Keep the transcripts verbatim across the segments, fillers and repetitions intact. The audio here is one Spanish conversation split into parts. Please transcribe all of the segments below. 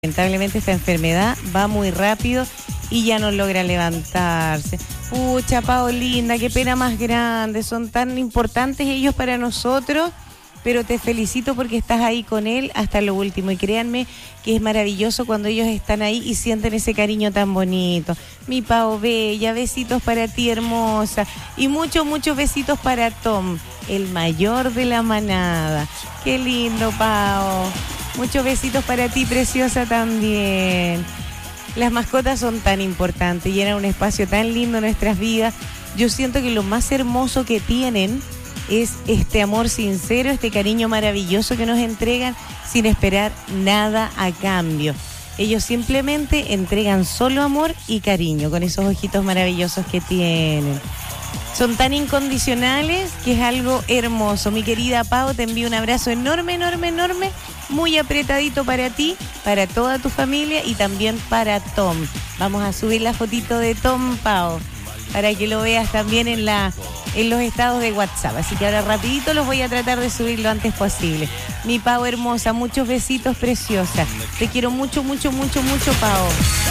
Lamentablemente esta enfermedad va muy rápido y ya no logra levantarse. Pucha, Pao, linda, qué pena más grande. Son tan importantes ellos para nosotros, pero te felicito porque estás ahí con él hasta lo último. Y créanme que es maravilloso cuando ellos están ahí y sienten ese cariño tan bonito. Mi Pao bella, besitos para ti, hermosa. Y muchos, muchos besitos para Tom, el mayor de la manada. Qué lindo, Pao. Muchos besitos para ti, preciosa, también. Las mascotas son tan importantes, llenan un espacio tan lindo en nuestras vidas. Yo siento que lo más hermoso que tienen es este amor sincero, este cariño maravilloso que nos entregan sin esperar nada a cambio. Ellos simplemente entregan solo amor y cariño con esos ojitos maravillosos que tienen. Son tan incondicionales que es algo hermoso. Mi querida Pao, te envío un abrazo enorme, enorme, enorme, muy apretadito para ti, para toda tu familia y también para Tom. Vamos a subir la fotito de Tom, Pao, para que lo veas también en la en los estados de WhatsApp. Así que ahora rapidito los voy a tratar de subir lo antes posible. Mi Pao hermosa, muchos besitos, preciosa. Te quiero mucho, mucho, mucho, mucho, Pao.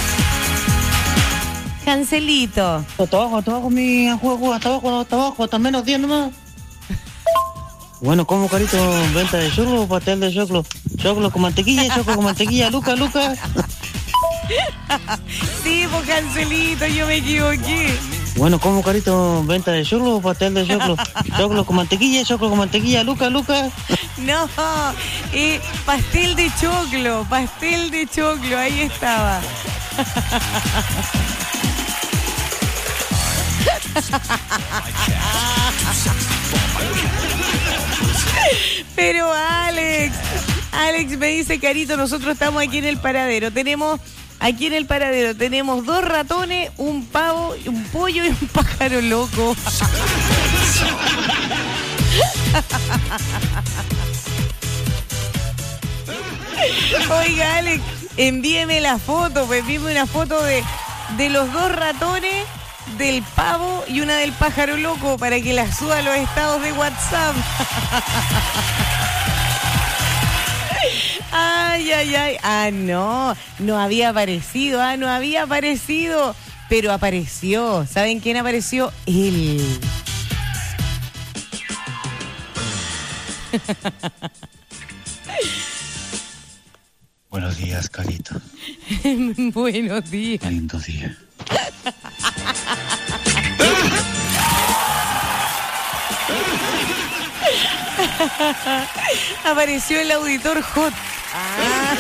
Cancelito. Hasta abajo, hasta abajo, mi juego, hasta abajo, hasta abajo, hasta menos diez nomás. Bueno, ¿cómo, carito? ¿Venta de choclo o pastel de choclo? Choclo con mantequilla, choclo con mantequilla, Luca, Luca. Sí, pues Cancelito, yo me equivoqué. Bueno, ¿cómo, carito? ¿Venta de choclo o pastel de choclo? Choclo con mantequilla, choclo con mantequilla, Luca, Luca. No, eh, pastel de choclo, pastel de choclo, ahí estaba. Pero Alex, Alex me dice, Carito, nosotros estamos aquí en el paradero. Tenemos, aquí en el paradero, tenemos dos ratones, un pavo, un pollo y un pájaro loco. Oiga, Alex, envíeme la foto, pues envíeme una foto de, de los dos ratones, del pavo y una del pájaro loco para que la suba a los estados de WhatsApp. Ay, ay, ay. Ah, no, no había aparecido, ah, no había aparecido, pero apareció. ¿Saben quién apareció? Él. Buenos días, Carito. Buenos días. Lindo día. Apareció el auditor hot. Ah.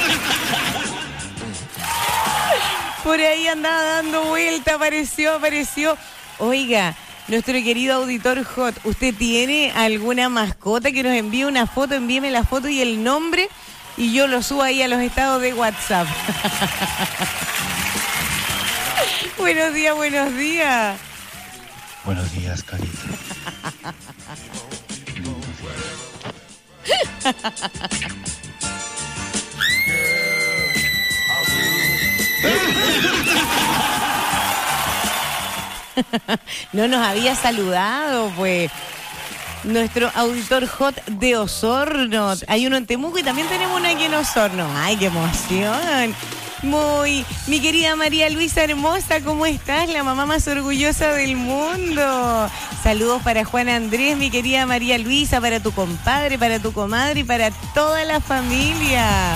Por ahí andaba dando vuelta, apareció, apareció. Oiga, nuestro querido auditor hot, ¿usted tiene alguna mascota que nos envíe una foto? Envíeme la foto y el nombre y yo lo subo ahí a los estados de WhatsApp. Buenos días, buenos días. Buenos días, Carito. No nos había saludado, pues. Nuestro auditor hot de Osorno. Hay uno en Temuco y también tenemos uno aquí en Osorno. ¡Ay, qué emoción! Muy, mi querida María Luisa hermosa, ¿cómo estás? La mamá más orgullosa del mundo. Saludos para Juan Andrés, mi querida María Luisa, para tu compadre, para tu comadre y para toda la familia.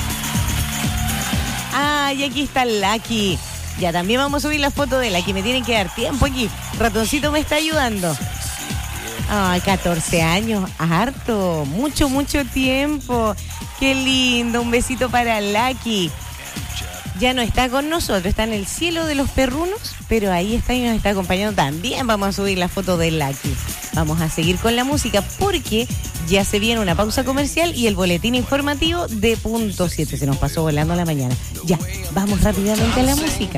Ah, y aquí está Lucky. Ya, también vamos a subir la foto de Lucky. Me tienen que dar tiempo aquí. Ratoncito me está ayudando. Ay, catorce años, harto, mucho, mucho tiempo. Qué lindo, un besito para Lucky. Ya no está con nosotros, está en el cielo de los perrunos, pero ahí está y nos está acompañando también. Vamos a subir la foto de Lucky. Vamos a seguir con la música porque ya se viene una pausa comercial y el boletín informativo de punto siete. Se nos pasó volando la mañana. Ya, vamos rápidamente a la música.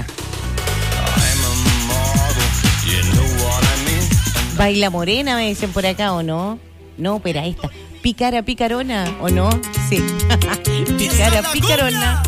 Baila morena, me dicen por acá, ¿o no? No, pero ahí está. Picara, picarona, ¿o no? Sí. Picara, picarona.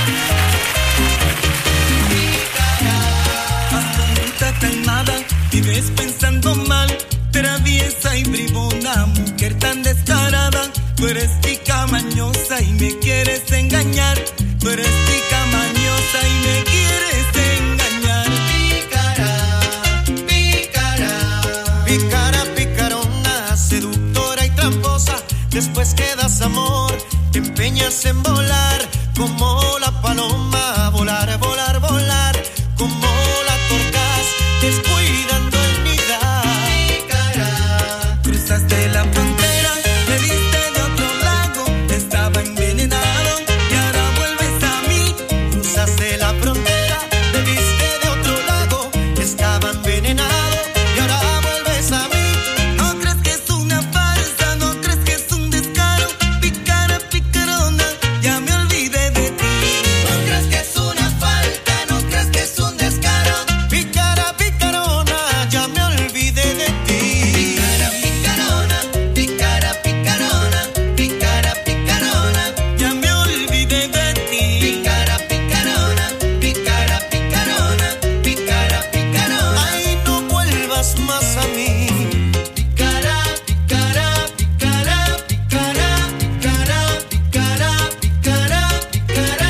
y de vez pensando mal, traviesa y bribona, mujer tan descarada. Tú eres tica mañosa y me quieres engañar. Tú eres tica mañosa y me quieres engañar. Pícara, pícara, pícara, picarona, seductora y tramposa. Después que das amor, te empeñas en volar como la paloma. Volar, volar, volar, como la torcaz, descuidando el nidar. Pícara, cruzaste la frontera, me viste de otro lado, estaba envenenado y ahora vuelves a mí. Cruzaste la frontera, me viste de otro lado, estaba envenenado y ahora vuelves a mí. No crees que es una farsa, no crees que es un descaro. Pícara, picarona, ya me olvidé de ti. No crees que es una falta, no crees que es un descaro. Pícara, picarona, ya me olvidé de ti. Pícara, picarona, pícara, picarona, pícara, picarona, Ya me olvidé de ti. pícara, picarona, pícara, picarona, pícara, picarona. Ay, no vuelvas más a mí. Pícara, pícara, pícara, pícara, pícara, pícara, pícara, pícara.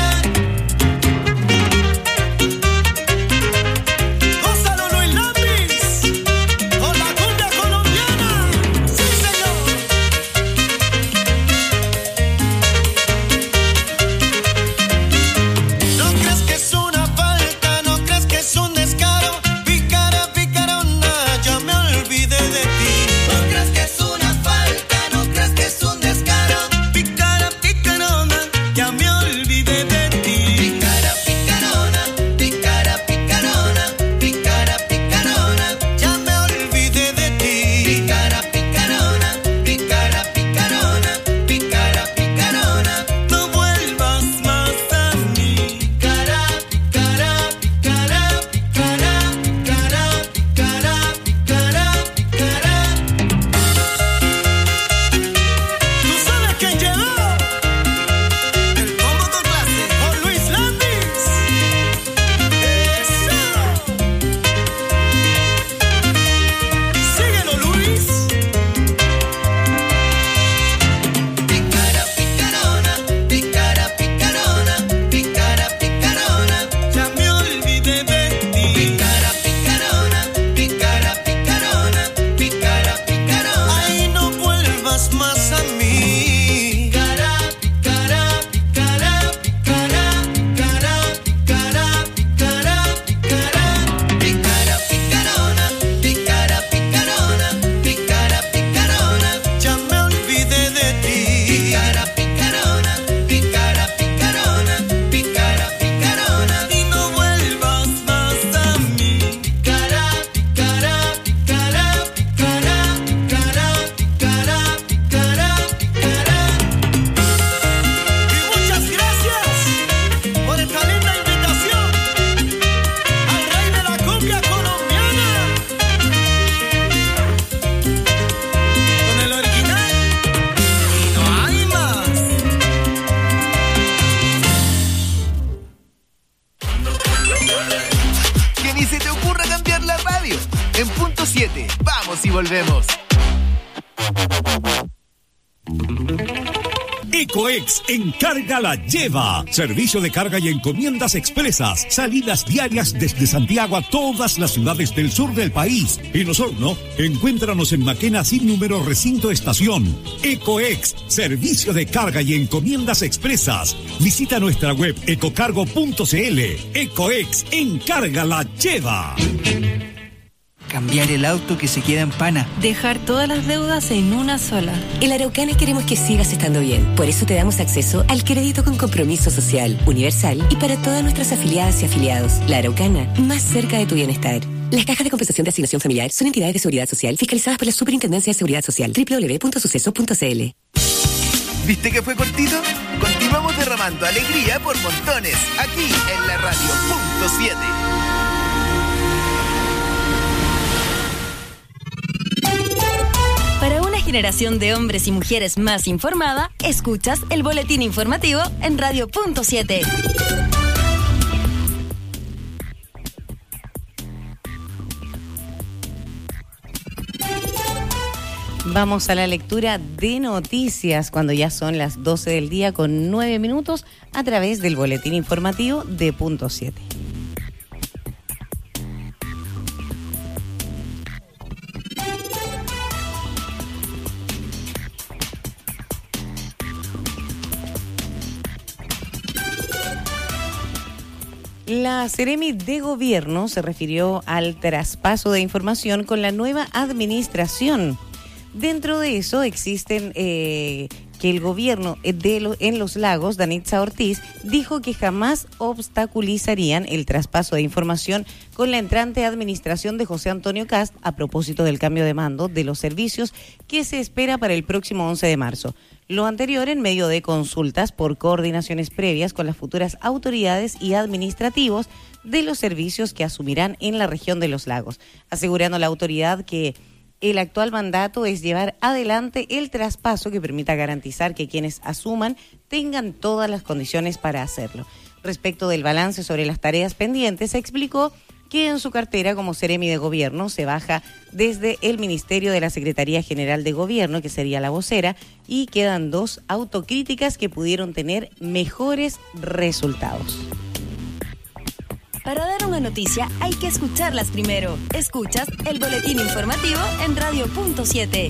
Gózalo, Luis Lambis, con la cumbia colombiana. Sí, señor. No crees que es una falta, no crees que es un descaro. Pícara, picarona, ya me olvidé de ti. No crees que es una falta, no crees que es un descaro. Pícara, picarona, ya me olvidé de ti. Pícara, picarona, pícara, picarona, pícara, picarona, ya me olvidé de ti. Pícara, picarona, pícara, picarona, pícara, picarona. No vuelvas más a mí. Pícara, pícara, pícara, pícara, pícara, pícara, pícara, pícara. Tú sabes quién llegó. El combo con clase. Con Luis Landis. Eso. Síguelo, Luis. Pícara, picarona, pícara, picarona, pícara, picarona. Ya me olvidé de ti. Pícara, picarona, pícara, picarona, pícara, picarona. Ay, no vuelvas más a mí. Pícara, pícara, pícara, pícara, pícara, pícara, pícara, pícara. Pícara, picarona, pícara, picarona, pícara, picarona. Ya me olvidé de ti. Pícara, picarona, pícara, picarona, pícara, picarona. Y no vuelvas más a mí. Pícara, pícara, pícara, pícara, pícara, pícara, pícara, pícara. Y muchas gracias por esta linda invitación al rey de la cumbia colombiana. Con el original y no hay más. Que ni se te ocurra cambiar la radio. En punto siete, vamos y volvemos. Ecoex Encarga la Lleva. Servicio de carga y encomiendas expresas. Salidas diarias desde Santiago a todas las ciudades del sur del país. En Osorno, encuéntranos en Maquena sin número recinto estación. Ecoex, servicio de carga y encomiendas expresas. Visita nuestra web ecocargo punto cl. Ecoex Encarga la Lleva. Cambiar el auto que se queda en pana. Dejar todas las deudas en una sola. En la Araucana queremos que sigas estando bien. Por eso te damos acceso al crédito con compromiso social, universal y para todas nuestras afiliadas y afiliados. La Araucana, más cerca de tu bienestar. Las cajas de compensación de asignación familiar son entidades de seguridad social fiscalizadas por la Superintendencia de Seguridad Social. doble u doble u doble u punto suceso punto cl. ¿Viste que fue cortito? Continuamos derramando alegría por montones aquí en la radio punto siete. Para una generación de hombres y mujeres más informada, escuchas el boletín informativo en Radio Punto siete. Vamos a la lectura de noticias cuando ya son las doce del día con nueve minutos a través del boletín informativo de Punto siete. La Seremi de Gobierno se refirió al traspaso de información con la nueva administración. Dentro de eso existen eh, que el gobierno de lo, en Los Lagos, Danitza Ortiz, dijo que jamás obstaculizarían el traspaso de información con la entrante administración de José Antonio Kast a propósito del cambio de mando de los servicios que se espera para el próximo once de marzo. Lo anterior en medio de consultas por coordinaciones previas con las futuras autoridades y administrativos de los servicios que asumirán en la región de Los Lagos, asegurando la autoridad que el actual mandato es llevar adelante el traspaso que permita garantizar que quienes asuman tengan todas las condiciones para hacerlo. Respecto del balance sobre las tareas pendientes, se explicó que en su cartera como Seremi de Gobierno se baja desde el Ministerio de la Secretaría General de Gobierno, que sería la vocera, y quedan dos autocríticas que pudieron tener mejores resultados. Para dar una noticia hay que escucharlas primero. Escuchas el boletín informativo en Radio Punto siete.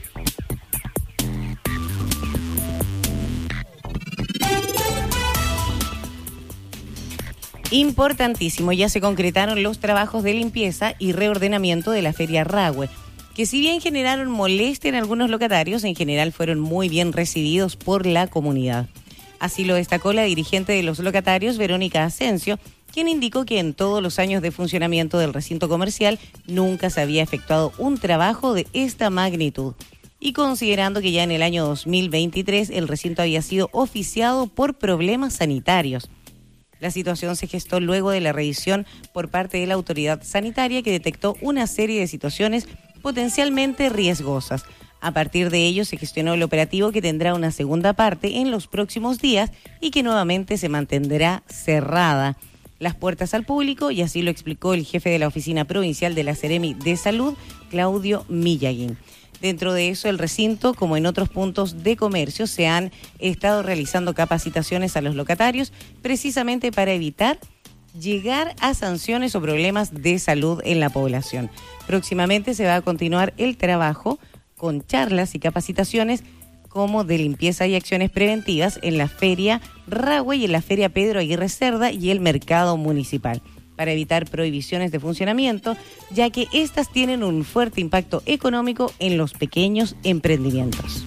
Importantísimo, ya se concretaron los trabajos de limpieza y reordenamiento de la Feria Rahue, que si bien generaron molestia en algunos locatarios, en general fueron muy bien recibidos por la comunidad. Así lo destacó la dirigente de los locatarios, Verónica Asensio, quien indicó que en todos los años de funcionamiento del recinto comercial nunca se había efectuado un trabajo de esta magnitud. Y considerando que ya en el año dos mil veintitrés el recinto había sido oficiado por problemas sanitarios. La situación se gestó luego de la revisión por parte de la autoridad sanitaria que detectó una serie de situaciones potencialmente riesgosas. A partir de ello se gestionó el operativo que tendrá una segunda parte en los próximos días y que nuevamente se mantendrá cerrada las puertas al público, y así lo explicó el jefe de la Oficina Provincial de la Seremi de Salud, Claudio Millaguín. Dentro de eso, el recinto, como en otros puntos de comercio, se han estado realizando capacitaciones a los locatarios precisamente para evitar llegar a sanciones o problemas de salud en la población. Próximamente se va a continuar el trabajo con charlas y capacitaciones como de limpieza y acciones preventivas en la Feria Rahue y en la Feria Pedro Aguirre Cerda y el Mercado Municipal, para evitar prohibiciones de funcionamiento, ya que estas tienen un fuerte impacto económico en los pequeños emprendimientos.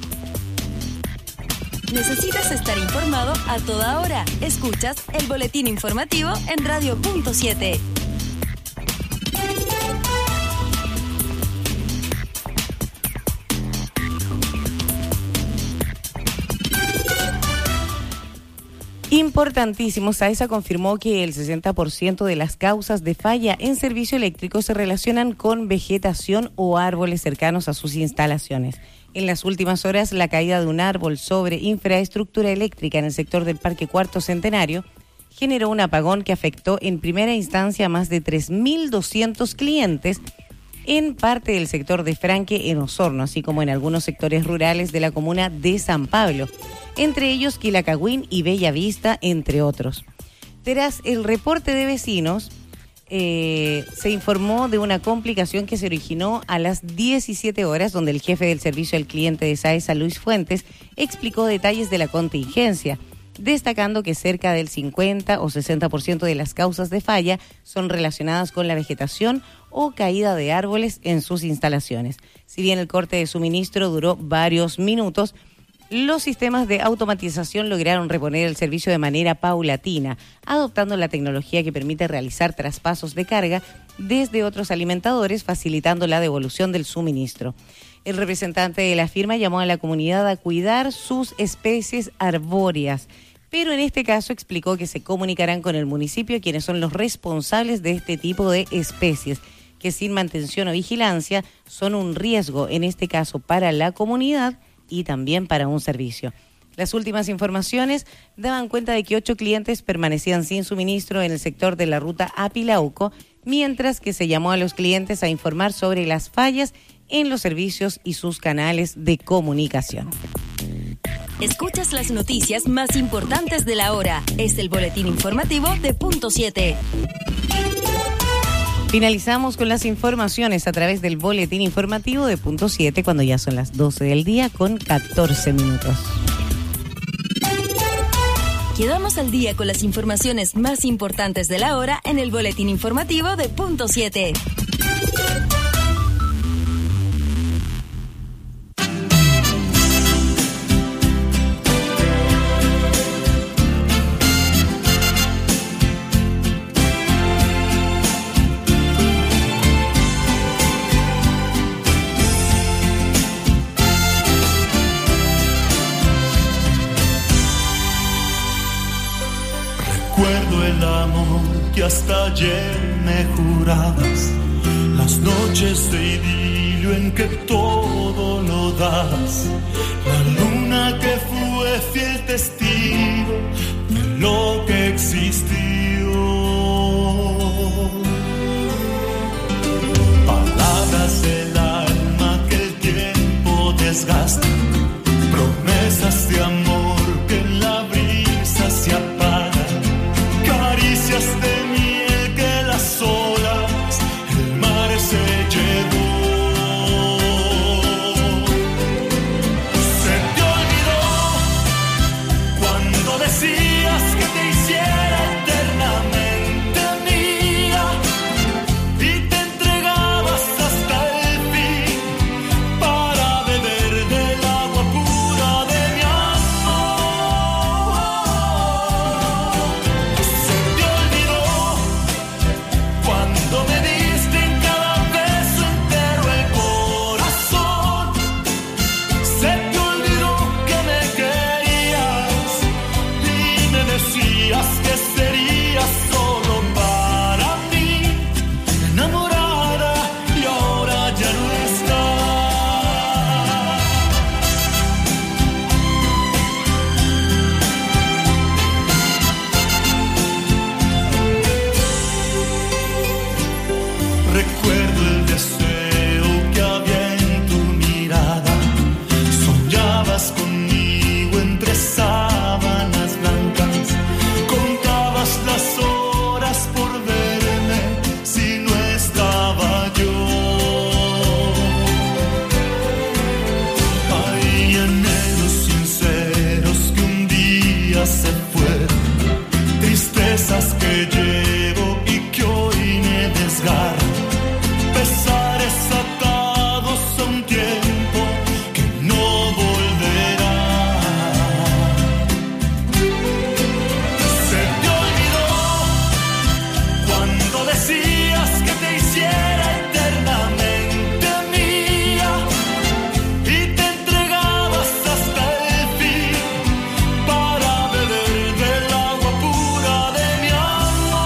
¿Necesitas estar informado a toda hora? Escuchas el boletín informativo en Radio Punto siete. Importantísimo, SAESA confirmó que el sesenta por ciento de las causas de falla en servicio eléctrico se relacionan con vegetación o árboles cercanos a sus instalaciones. En las últimas horas, la caída de un árbol sobre infraestructura eléctrica en el sector del Parque Cuarto Centenario generó un apagón que afectó en primera instancia a más de tres mil doscientos clientes en parte del sector de Franque en Osorno, así como en algunos sectores rurales de la comuna de San Pablo, entre ellos Quilacagüín y Bellavista, entre otros. Tras el reporte de vecinos, eh, se informó de una complicación que se originó a las diecisiete horas, donde el jefe del servicio al cliente de SAESA, Luis Fuentes, explicó detalles de la contingencia, destacando que cerca del cincuenta o sesenta por ciento de las causas de falla son relacionadas con la vegetación o caída de árboles en sus instalaciones. Si bien el corte de suministro duró varios minutos, los sistemas de automatización lograron reponer el servicio de manera paulatina, adoptando la tecnología que permite realizar traspasos de carga desde otros alimentadores, facilitando la devolución del suministro. El representante de la firma llamó a la comunidad a cuidar sus especies arbóreas, pero en este caso explicó que se comunicarán con el municipio, quienes son los responsables de este tipo de especies, que sin mantención o vigilancia son un riesgo, en este caso para la comunidad y también para un servicio. Las últimas informaciones daban cuenta de que ocho clientes permanecían sin suministro en el sector de la ruta Apilauco, mientras que se llamó a los clientes a informar sobre las fallas en los servicios y sus canales de comunicación. Escuchas las noticias más importantes de la hora. Es el boletín informativo de Punto siete. Finalizamos con las informaciones a través del boletín informativo de Punto siete cuando ya son las doce del día con catorce minutos. Quedamos al día con las informaciones más importantes de la hora en el boletín informativo de Punto siete. Recuerdo el amor que hasta ayer me jurabas, las noches de idilio en que todo lo das, la luna que fue fiel testigo de lo que existió. Palabras del alma que el tiempo desgasta, promesas de amor que en la brisa se apagan, caricias de miel que las olas, el mar se llevó. Se te olvidó cuando decías que te hiciera eternamente mía y te entregabas hasta el fin para beber del agua pura de mi amor. Se te olvidó cuando me diste en cada beso entero el corazón. Se te olvidó que me querías y me decías que serías solo para mí, enamorada, y ahora ya no estás. Recuerdo el deseo que había en tu mirada, soñabas conmigo entre sábanas blancas, contabas las horas por verme si no estaba yo. Hay anhelos sinceros que un día se fueron, tristezas que llevo y que hoy me desgarran, pesares atados a un tiempo que no volverá. Se te olvidó cuando decías que te hiciera eternamente mía y te entregabas hasta el fin para beber del agua pura de mi amor.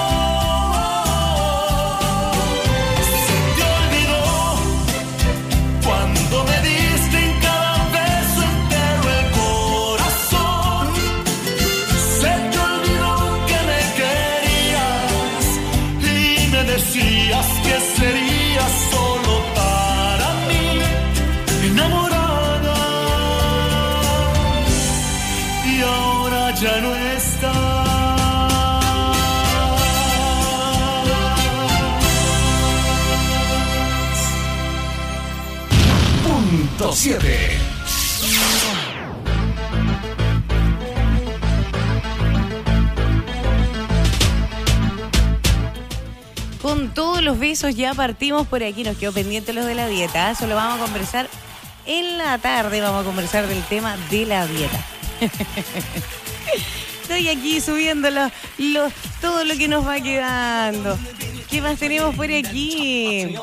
Se te olvidó cuando me diste en cada beso entero el corazón. Se te olvidó que me querías y me decías que serías solo para mí, enamorada, y ahora ya no estás. Punto siete. Con todos los besos ya partimos por aquí, nos quedó pendiente los de la dieta, eso lo vamos a conversar en la tarde, vamos a conversar del tema de la dieta. Estoy aquí subiendo los, los, todo lo que nos va quedando. ¿Qué más tenemos por aquí?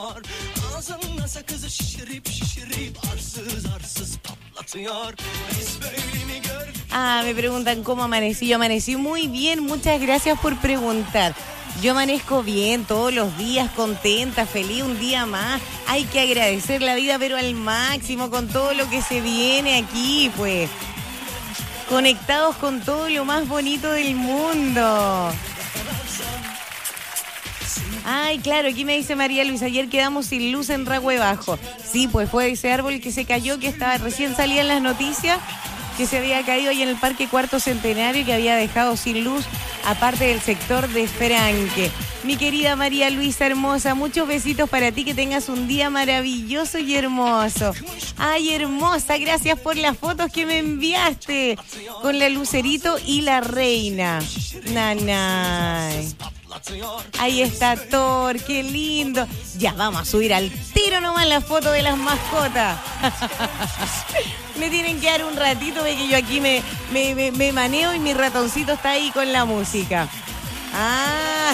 Ah, me preguntan cómo amanecí. Yo amanecí muy bien, muchas gracias por preguntar. Yo amanezco bien todos los días, contenta, feliz, un día más. Hay que agradecer la vida, pero al máximo, con todo lo que se viene aquí, pues. Conectados con todo lo más bonito del mundo. Ay, claro, aquí me dice María Luisa, ayer quedamos sin luz en Ragüe Bajo. Sí, pues fue ese árbol que se cayó, que estaba recién salía en las noticias, que se había caído ahí en el Parque Cuarto Centenario y que había dejado sin luz, aparte del sector de Franque. Mi querida María Luisa hermosa, muchos besitos para ti, que tengas un día maravilloso y hermoso. Ay, hermosa, gracias por las fotos que me enviaste con la Lucerito y la reina. Nanay. Ahí está Thor, qué lindo. Ya, vamos a subir al tiro nomás la foto de las mascotas. Me tienen que dar un ratito de que yo aquí me, me, me, me maneo y mi ratoncito está ahí con la música. Ah,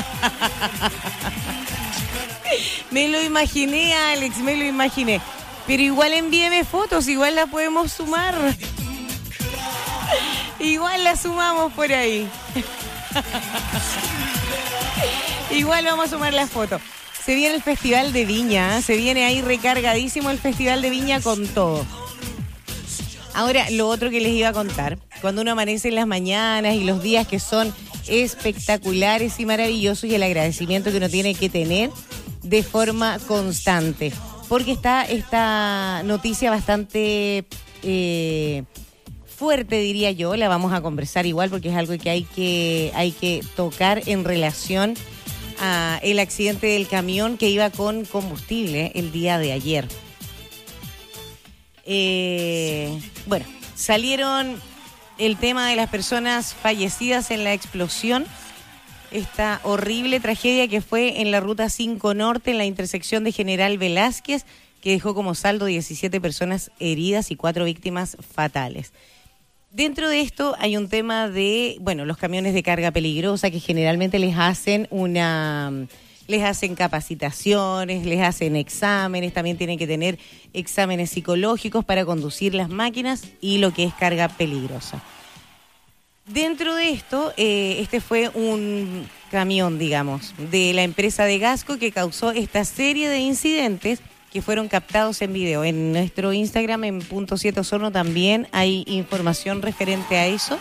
me lo imaginé, Alex, me lo imaginé. Pero igual envíeme fotos, igual la podemos sumar. Igual la sumamos por ahí. Igual vamos a sumar las fotos. Se viene el Festival de Viña, ¿eh? Se viene ahí recargadísimo el Festival de Viña con todo. Ahora, lo otro que les iba a contar, cuando uno amanece en las mañanas y los días que son espectaculares y maravillosos, y el agradecimiento que uno tiene que tener de forma constante. Porque está esta noticia bastante eh, fuerte, diría yo, la vamos a conversar igual porque es algo que hay que, hay que tocar en relación a el accidente del camión que iba con combustible el día de ayer. Eh, bueno, salieron el tema de las personas fallecidas en la explosión, esta horrible tragedia que fue en la Ruta cinco Norte, en la intersección de General Velázquez, que dejó como saldo diecisiete personas heridas y cuatro víctimas fatales. Dentro de esto hay un tema de, bueno, los camiones de carga peligrosa que generalmente les hacen una, les hacen capacitaciones, les hacen exámenes, también tienen que tener exámenes psicológicos para conducir las máquinas y lo que es carga peligrosa. Dentro de esto, eh, este fue un camión, digamos, de la empresa de Gasco que causó esta serie de incidentes que fueron captados en video. En nuestro Instagram, en punto siete Osorno, también hay información referente a eso.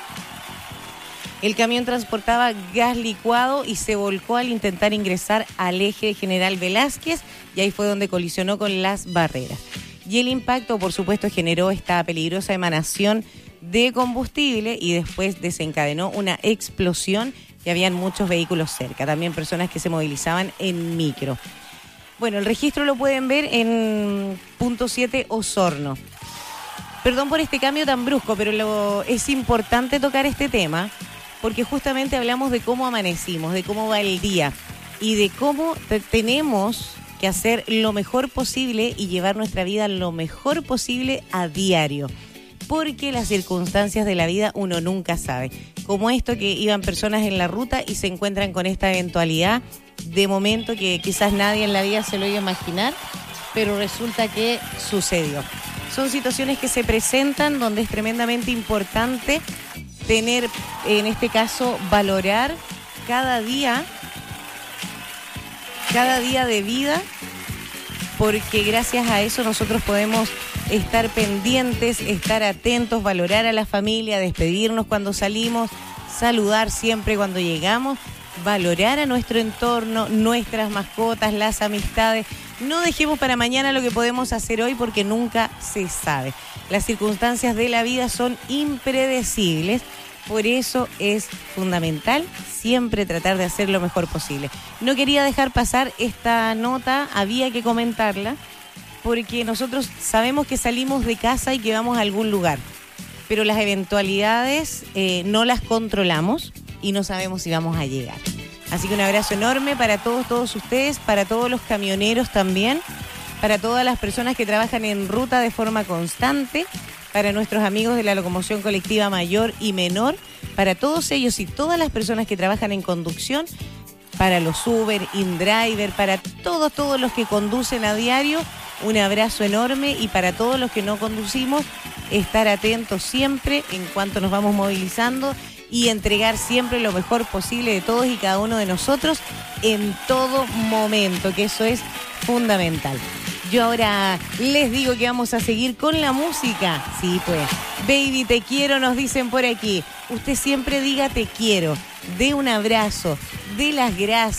El camión transportaba gas licuado y se volcó al intentar ingresar al eje de General Velázquez, y ahí fue donde colisionó con las barreras. Y el impacto, por supuesto, generó esta peligrosa emanación de combustible y después desencadenó una explosión y habían muchos vehículos cerca, también personas que se movilizaban en micro. Bueno, el registro lo pueden ver en punto siete Osorno. Perdón por este cambio tan brusco, pero lo, es importante tocar este tema porque justamente hablamos de cómo amanecimos, de cómo va el día y de cómo te, tenemos que hacer lo mejor posible y llevar nuestra vida lo mejor posible a diario. Porque las circunstancias de la vida uno nunca sabe. Como esto que iban personas en la ruta y se encuentran con esta eventualidad de momento que quizás nadie en la vida se lo iba a imaginar, pero resulta que sucedió. Son situaciones que se presentan donde es tremendamente importante tener, en este caso, valorar cada día, cada día de vida, porque gracias a eso nosotros podemos estar pendientes, estar atentos, valorar a la familia, despedirnos cuando salimos, saludar siempre cuando llegamos, valorar a nuestro entorno, nuestras mascotas, las amistades. No dejemos para mañana lo que podemos hacer hoy porque nunca se sabe. Las circunstancias de la vida son impredecibles, por eso es fundamental siempre tratar de hacer lo mejor posible. No quería dejar pasar esta nota, había que comentarla, porque nosotros sabemos que salimos de casa y que vamos a algún lugar, pero las eventualidades eh, no las controlamos y no sabemos si vamos a llegar. Así que un abrazo enorme para todos, todos ustedes, para todos los camioneros también, para todas las personas que trabajan en ruta de forma constante, para nuestros amigos de la locomoción colectiva mayor y menor, para todos ellos y todas las personas que trabajan en conducción, para los Uber, InDriver, para todos, todos los que conducen a diario, un abrazo enorme, y para todos los que no conducimos, estar atentos siempre en cuanto nos vamos movilizando y entregar siempre lo mejor posible de todos y cada uno de nosotros en todo momento, que eso es fundamental. Yo ahora les digo que vamos a seguir con la música. Sí, pues, baby, te quiero, nos dicen por aquí. Usted siempre diga te quiero, dé un abrazo, dé las gracias,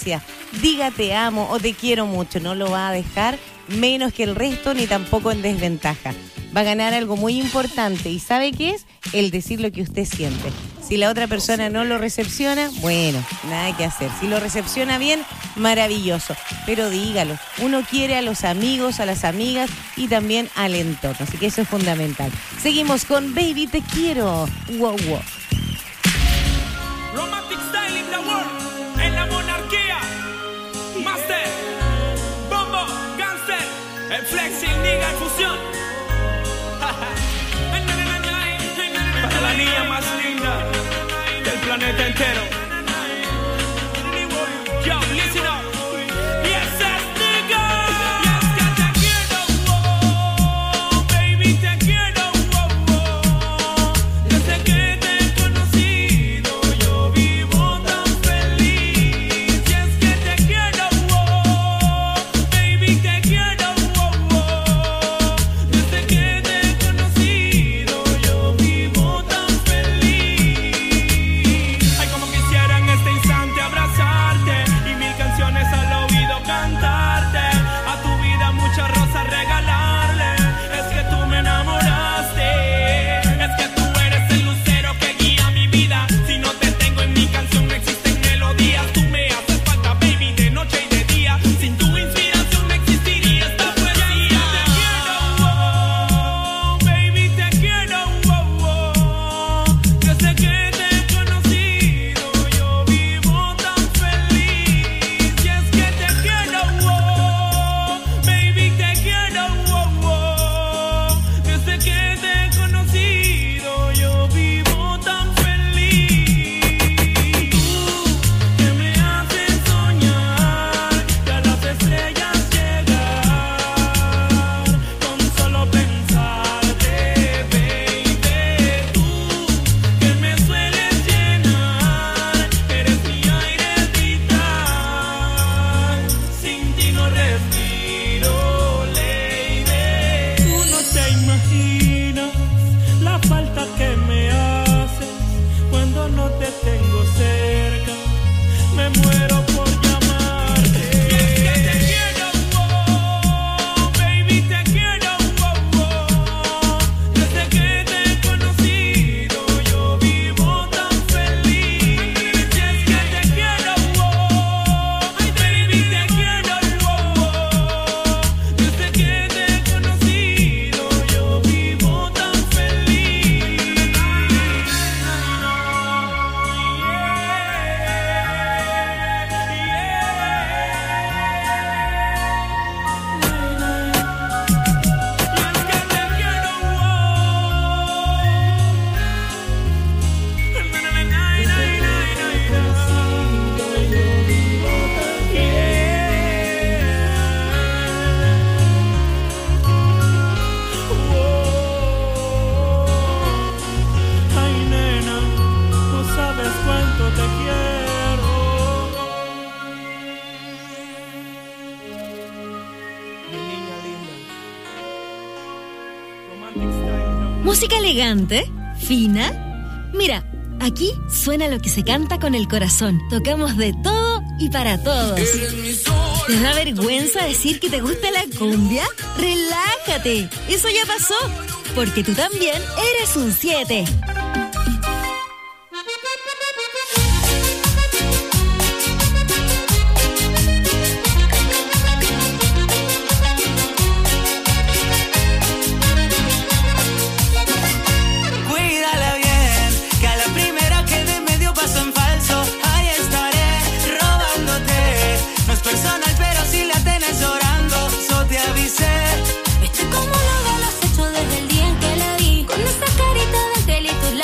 diga te amo o te quiero mucho. No lo va a dejar menos que el resto ni tampoco en desventaja. Va a ganar algo muy importante. ¿Y sabe qué es? El decir lo que usted siente. Si la otra persona no lo recepciona, bueno, nada que hacer. Si lo recepciona bien, maravilloso. Pero dígalo. Uno quiere a los amigos, a las amigas y también al entorno. Así que eso es fundamental. Seguimos con Baby Te Quiero. Wow, wow. Romantic Style in the World. En la monarquía. Master. Bombo. Gangster. El flexing, nigga, en fusión. Para la niña más linda del planeta entero. Yo, listen up. Yes, yes, nigga. Yes, que te quiero, oh, baby, te quiero, oh, oh. Desde que te he conocido, yo vivo tan feliz. Yes, que te quiero, oh, baby, te quiero, oh, oh. Desde que te he conocido, yo vivo tan feliz. Ay, como quisiera en este instante abrazarte y mil canciones al oído cantarte. A tu vida muchas rosas regalarle. Es que tú me enamoraste. Es que tú eres el lucero que guía mi vida. Si no te tengo en mi canción no existen melodías. Tú me haces falta, baby, de noche y de día. Sin tu inspiración no existiría esta poesía. Te quiero, oh, baby, te quiero, oh, oh. Desde que te he conocido yo vivo tan feliz. Y es que te quiero, oh, baby, te quiero, oh, oh. Desde que te he conocido yo vivo tan feliz. Tú que me haces soñar que a las estrellas llegar con solo pensarte, baby. Tú que me sueles llenar, eres mi aire vital. Sin ti no respiro, lady. Tú no te imaginas la falta que me haces cuando no te tengo cerca. Me muero por llamarte. Y es que te quiero, oh, baby, te quiero, oh, oh. Desde que te he conocido yo vivo tan feliz. Y es que te quiero, oh, baby, te quiero, oh, oh. Desde que te he conocido yo vivo tan feliz. Ay, nena, tú sabes cuánto te quiero. Mi niña linda. Romantic style, no. ¿Música elegante? ¿Fina? Mira, aquí suena lo que se canta con el corazón. Tocamos de todo y para todos. ¿Te da vergüenza decir que te gusta la cumbia? ¡Relájate! Eso ya pasó, porque tú también eres un siete. Cuídala bien, que a la primera que de medio paso en falso, ahí estaré robándote. No es personal, pero si la tenés llorando, yo te avisé. Viste cómo lo has hecho desde el día en que la vi. Con esa carita de angelito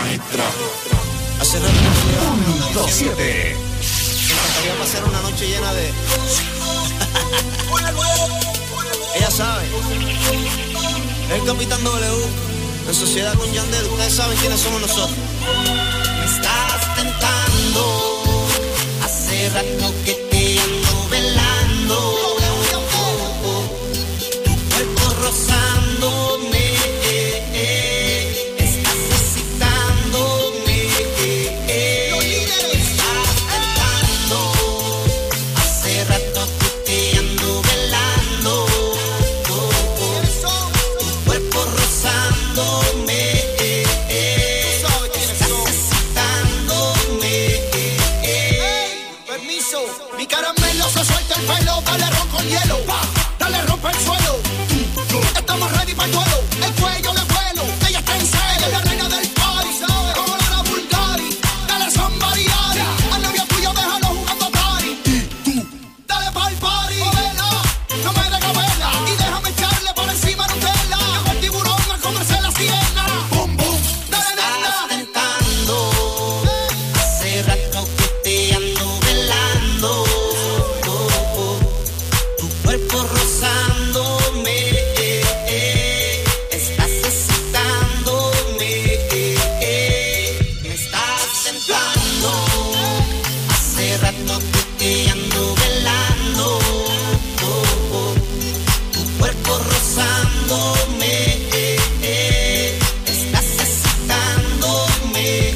maestra. Hace rato Punto siete. me encantaría pasar una noche llena de... Ella sabe. El Capitán W. En sociedad con Yandel. Ustedes saben quiénes somos nosotros. Me estás tentando, hace rato que te ando velando, tu cuerpo rozándome, estás excitándome, me estás tentando, hace rato que te ando velando, tu cuerpo rozándome. Mi caramelo se suelta el pelo, dale ron con hielo, pa, dale rompe el suelo. Estamos ready para el duelo, el cuello le vuelo, ella está en serio, la reina del party, como la Bulgari, dale somebody, al novio tuyo déjalo jugando Atari. Dale pa'l party, vela, no me dejes verla, y déjame echarle por encima Nutella, llevo el tiburón a comerse la siena. Bum, bum, dale nena. Estás tentando, hace rato que te ando velando, tu cuerpo rozándome, estás excitándome, me estás tentando, hace rato que te ando velando, tu cuerpo rozándome, estás excitándome,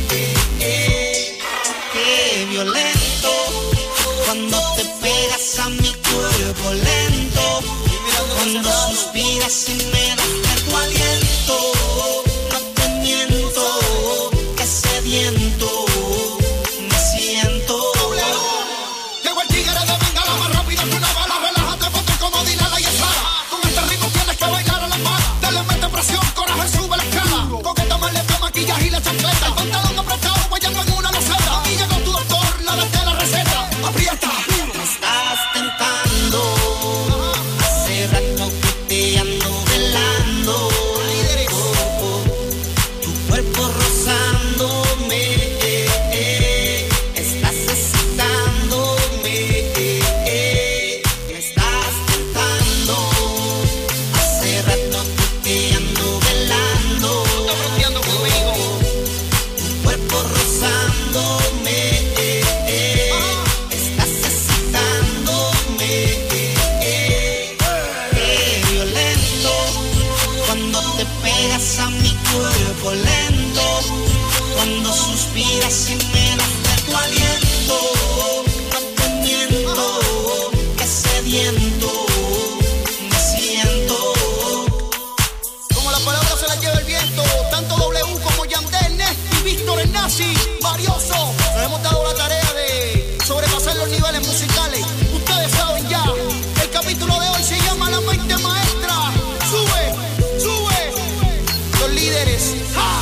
qué violento cuando te pegas a mi cuerpo lento, cuando suspiras y me das tu aliento, no te miento, que sediento me siento. Llegó el tigre de Bengala más rápido que una bala. Relájate, ponte como Dinala y Sara. Con este ritmo tienes que bailar a la mala. Dale, mete presión, coraje, sube la escala. Coqueta, maleta, maquillaje y la chancleta. El pantalón apretado, guayando en una loseta. Y llegó tu doctor, la darte la receta. Aprieta. Me estás tentando, hace rato que te ando velando, tu cuerpo rozándome, estás excitándome, me estás tentando, hace rato que te ando velando, tu cuerpo rozándome, estás excitándome, qué violento cuando te pegas a mi cuerpo lento, cuando suspiras y me das tu aliento, no te miento, que sediento me siento. Como la palabra se la lleva el viento, tanto W como Yandel, Nesti, Víctor, el Nazi, Marioso, nos hemos dado la tarea de sobrepasar los niveles musicales. Ustedes saben ya, el capítulo de hoy se llama La Mente Maestra. Sube, sube, los líderes. ¡Ja!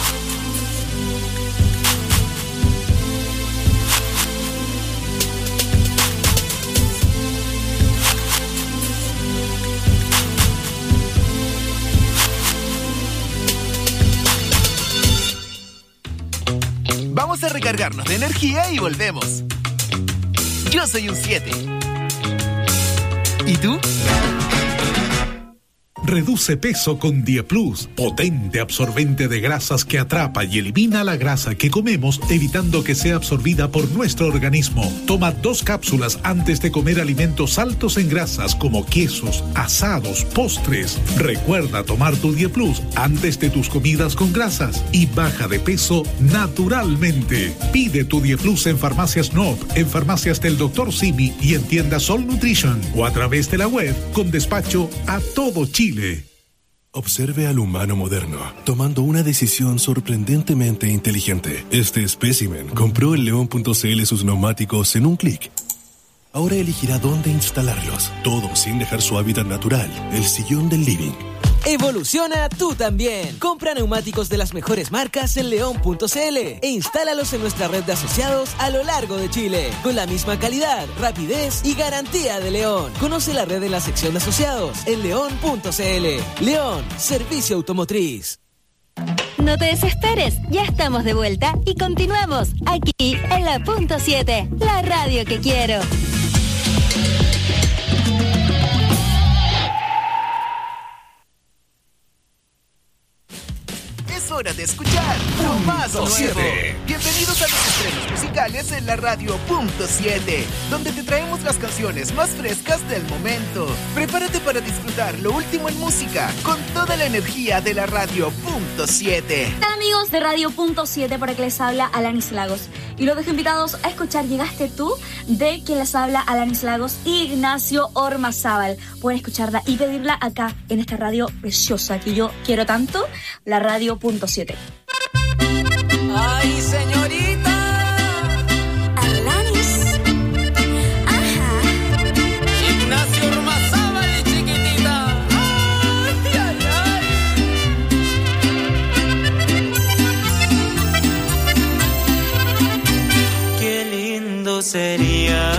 Vamos a recargarnos de energía y volvemos. Yo soy un siete. ¿Y tú? Reduce peso con Dieplus, potente absorbente de grasas que atrapa y elimina la grasa que comemos, evitando que sea absorbida por nuestro organismo. Toma dos cápsulas antes de comer alimentos altos en grasas como quesos, asados, postres. Recuerda tomar tu Dieplus antes de tus comidas con grasas y baja de peso naturalmente. Pide tu Dieplus en Farmacias Noop, en farmacias del doctor Simi y en tiendas Sol Nutrition o a través de la web con despacho a todo Chile. Observe al humano moderno, tomando una decisión sorprendentemente inteligente. Este espécimen compró en león punto c l sus neumáticos en un clic. Ahora elegirá dónde instalarlos, todo sin dejar su hábitat natural, el sillón del living. Evoluciona tú también. Compra neumáticos de las mejores marcas en león punto c l e instálalos en nuestra red de asociados a lo largo de Chile, con la misma calidad, rapidez y garantía de León. Conoce la red en la sección de asociados en león punto c l. León, servicio automotriz. No te desesperes, ya estamos de vuelta y continuamos aquí en la punto siete, la radio que quiero. Es hora de escuchar lo más nuevo. Bienvenidos a los estrenos musicales en la radio punto siete, donde te traemos las canciones más frescas del momento. Prepárate para disfrutar lo último en música con toda la energía de la radio punto siete. Hola amigos de radio punto siete, por aquí les habla Alanis Lagos y los dejo invitados a escuchar Llegaste Tú, de quien les habla Alanis Lagos y Ignacio Ormazábal. Pueden escucharla y pedirla acá en esta radio preciosa que yo quiero tanto, la radio punto siete. Ay, señorita Alanis. Ajá. Ignacio Ormazábal, chiquitita. Ay, ay, ay. Qué lindo sería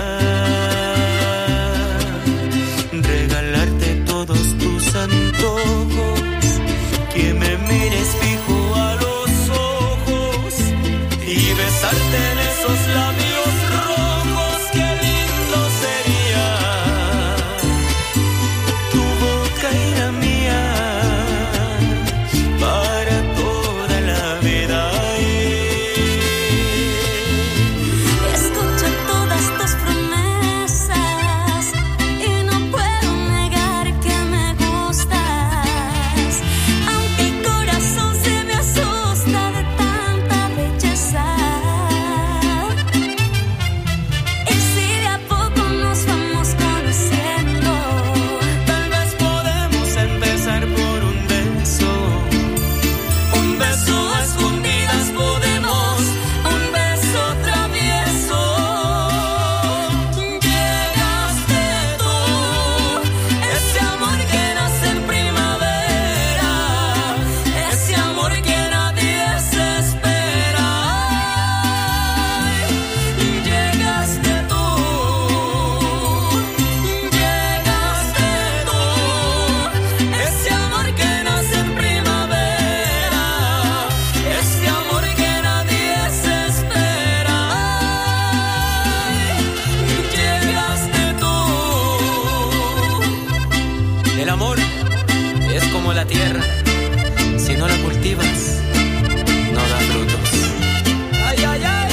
regalarte todos tus antojos, que me mires fijo a los ojos y besarte en esos labios rojos. Qué lindo sería tu boca y la mía para toda la vida. Escucho todas tus promesas y no puedo negar que me gustas, aunque el corazón se me asusta de tanta belleza. Y si de a poco nos vamos conociendo, Tal vez podemos empezar por un beso, un beso a escondidas podemos, un beso travieso. Llegaste tú, ese amor que nace en primavera, ese amor que nadie se espera. Ay, llegaste tú, llegaste tú, ese amor que nace en primavera, ese amor que nadie se espera. Ay, llegaste tú. El amor es como la tierra, si no la cultivas, no da frutos. Ay, ay, ay.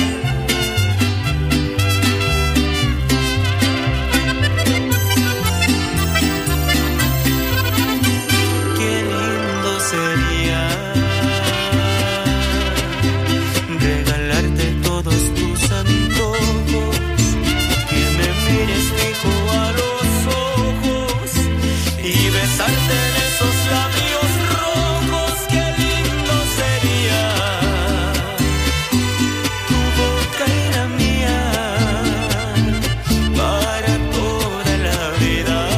Qué lindo sería regalarte todos tus antojos, que me mires fijo a los ojos y besarte en esos labios rojos. Qué lindo sería tu boca y la mía para toda la vida.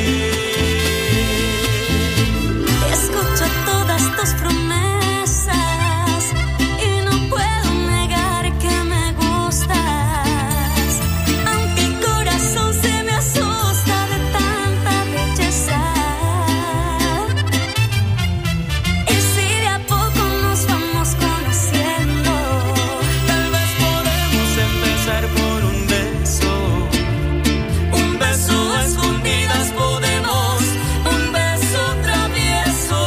escucho todas tus promesas y no puedo negar que me gustas, aunque el corazón se me asusta de tanta belleza. Y si de a poco nos vamos conociendo, Tal vez podemos empezar por un beso, un beso a escondidas podemos, un beso travieso.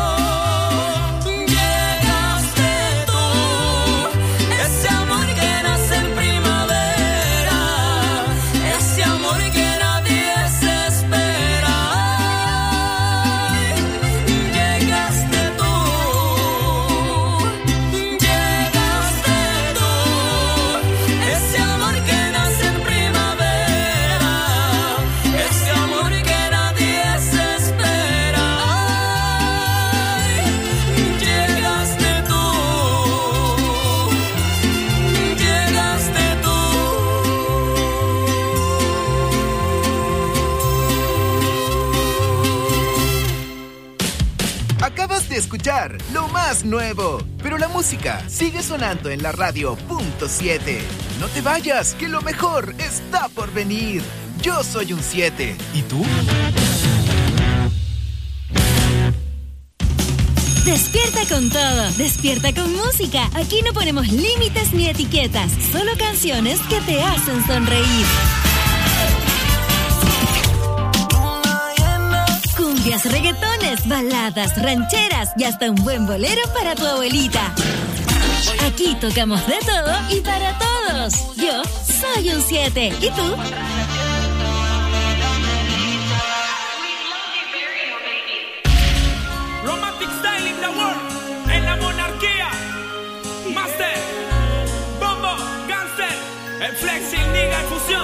Llegaste tú, ese amor que nace en primavera, ese amor que nadie se espera. Ay, llegaste tú, llegaste tú, ese amor que nace en primavera, ese amor que nadie se espera. Ay, llegaste tú, llegaste tú. Acabas de escuchar lo más nuevo, pero la música sigue sonando en la radio punto siete. No te vayas, que lo mejor está por venir. Yo soy un siete. ¿Y tú? Despierta con todo, despierta con música. Aquí no ponemos límites ni etiquetas, solo canciones que te hacen sonreír. Cumbias, reggaetones, baladas, rancheras y hasta un buen bolero para tu abuelita. Aquí tocamos de todo y para todos. Yo soy un siete. ¿Y tú? Romantic style in the world. En la monarquía. Master. Bombo. Gangster. El flexing, nigga, fusión.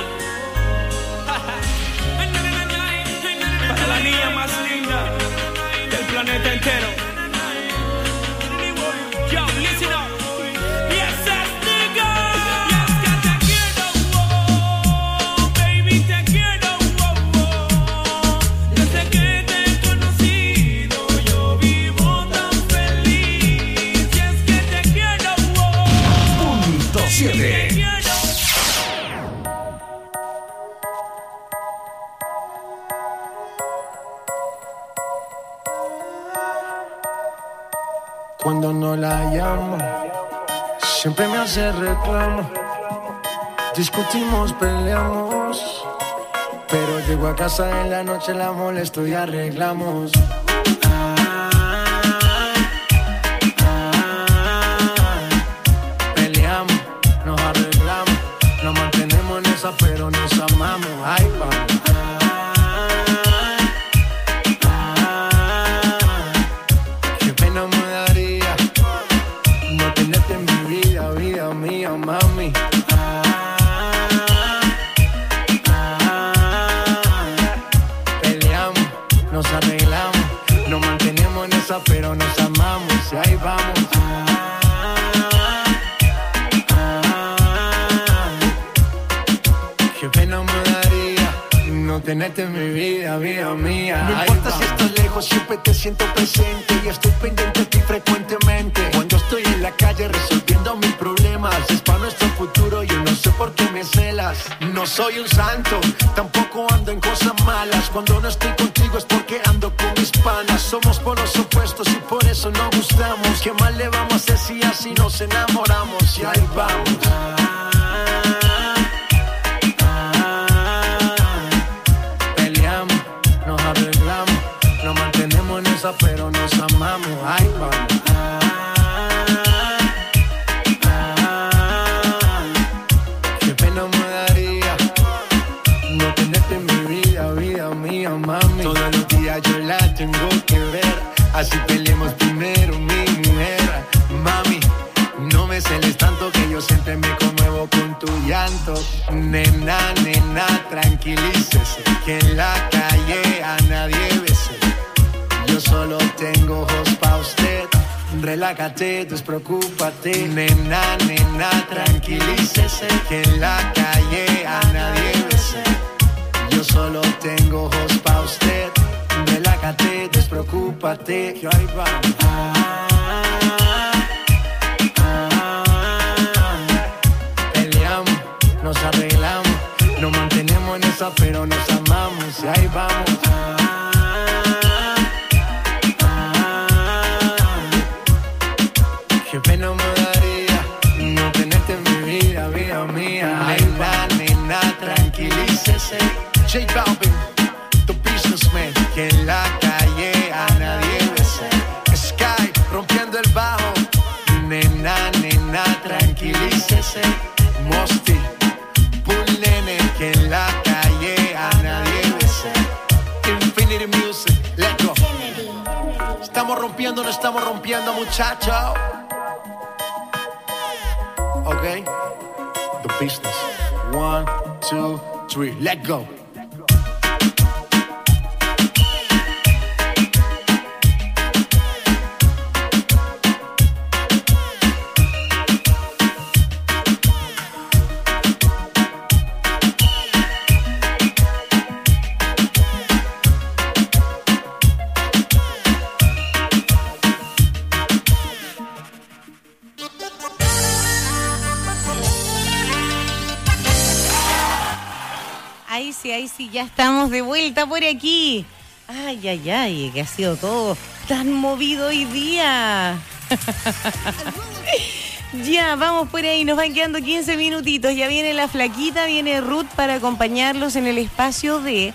Para la niña más linda del planeta entero. Yo, listen up. Yes, yes, nigga. Yes, que te quiero, oh, baby, te quiero, oh, oh. Desde que te he conocido, yo vivo tan feliz. Yes, que te quiero, oh. Punto siete. Cuando no la llamo, siempre me hace reclamo. Discutimos, peleamos, pero llego a casa en la noche, la molesto y arreglamos. Ah, ah, peleamos, nos arreglamos, nos mantenemos en esa, pero nos amamos. Ay, vamos. Mami, ah, ah, peleamos, nos arreglamos, nos mantenemos en esa, pero nos amamos y ahí vamos. Ah, ah, qué pena me daría no tenerte en mi vida, vida mía. No importa si estás lejos, siempre te siento presente y estoy pendiente de ti frecuentemente. Cuando estoy en la calle resolviendo mis problemas, es para nuestro futuro, yo no sé por qué me celas. No soy un santo, tampoco ando en cosas malas. Cuando no estoy contigo es porque ando con mis panas. Somos polos opuestos y por eso nos gustamos. ¿Qué más le vamos a hacer si así nos enamoramos? Y ahí vamos. Pero nos amamos, ay, vamos. Ah, ah, qué pena me daría no tenerte en mi vida, vida mía, mami. Todos los días yo la tengo que ver, así peleemos primero, mi mujer. Mami, no me celes tanto que yo siempre me conmuevo con tu llanto. Nena, nena, tranquilícese, que en la calle a nadie bese. Yo solo tengo ojos pa' usted. Relájate, despreocúpate. Nena, nena, tranquilícese, que en la calle a nadie bese. Yo solo tengo ojos pa' usted. Relájate, despreocúpate. Que ahí vamos. Ah, ah, peleamos, nos arreglamos, nos mantenemos en esa, pero nos amamos y ahí vamos. Ah, qué pena me daría no tenerte en mi vida, vida mía. Ay, va, nena, tranquilícese. J Balvin, the businessman, que en la calle a nadie bese. Sky, rompiendo el bajo. Nena, nena, tranquilícese. Mosty, Bull Nene, que en la calle a nadie bese. Infinity Music, let's go. Estamos rompiendo, no estamos rompiendo, muchachos. Okay, the business. One, two, three, let go. Ahí sí, ahí sí, ya estamos de vuelta por aquí. Ay, ay, ay, que ha sido todo tan movido hoy día. Ya, vamos por ahí, nos van quedando quince minutitos. Ya viene la flaquita, viene Ruth para acompañarlos en el espacio de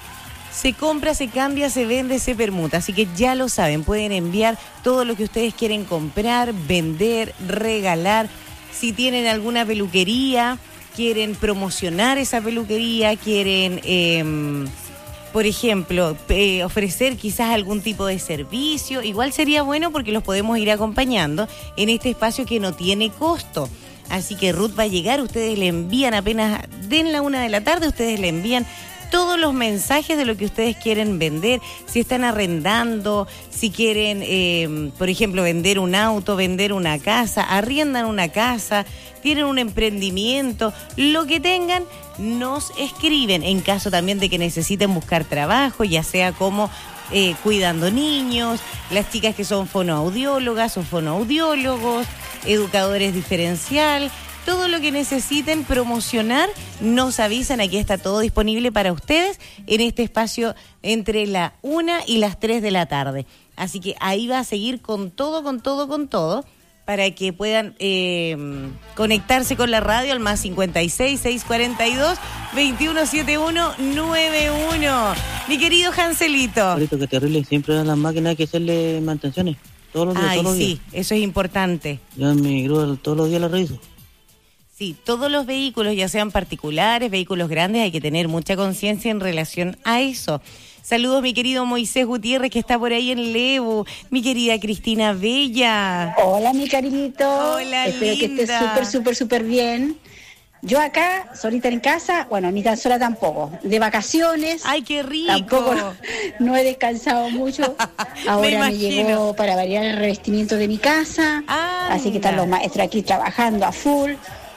Se compra, se cambia, se vende, se permuta. Así que ya lo saben, pueden enviar todo lo que ustedes quieren comprar, vender, regalar. Si tienen alguna peluquería, quieren promocionar esa peluquería, quieren, eh, por ejemplo, eh, ofrecer quizás algún tipo de servicio, igual sería bueno porque los podemos ir acompañando en este espacio que no tiene costo. Así que Ruth va a llegar, ustedes le envían apenas, den la una de la tarde, ustedes le envían todos los mensajes de lo que ustedes quieren vender, si están arrendando, si quieren, eh, por ejemplo, vender un auto, vender una casa, arriendan una casa, tienen un emprendimiento, lo que tengan, nos escriben. En caso también de que necesiten buscar trabajo, ya sea como eh, cuidando niños, las chicas que son fonoaudiólogas o fonoaudiólogos, educadores diferencial. Todo lo que necesiten promocionar, nos avisan, aquí está todo disponible para ustedes en este espacio entre la una y las tres de la tarde. Así que ahí va a seguir con todo, con todo, con todo, para que puedan eh, conectarse con la radio al más cincuenta y seis, seiscientos cuarenta y dos, veintiuno setenta y uno noventa y uno. Mi querido Hanselito. Ahorita que terrible, siempre a las máquinas hay que hacerle mantenciones. Todos los días, Ay, todos los sí, días. eso es importante. Yo en mi grúa todos los días la reviso. Sí, todos los vehículos, ya sean particulares, vehículos grandes, hay que tener mucha conciencia en relación a eso. Saludos, mi querido Moisés Gutiérrez, que está por ahí en Lebu. Mi querida Cristina Bella. Hola, mi cariñito. Hola, Espero linda. que estés súper, súper, súper bien. Yo acá, solita en casa, bueno, ni tan sola tampoco. De vacaciones. ¡Ay, qué rico! Tampoco no he descansado mucho. Ahora me, me llegó para variar el revestimiento de mi casa. Anda. Así que están los maestros aquí trabajando a full.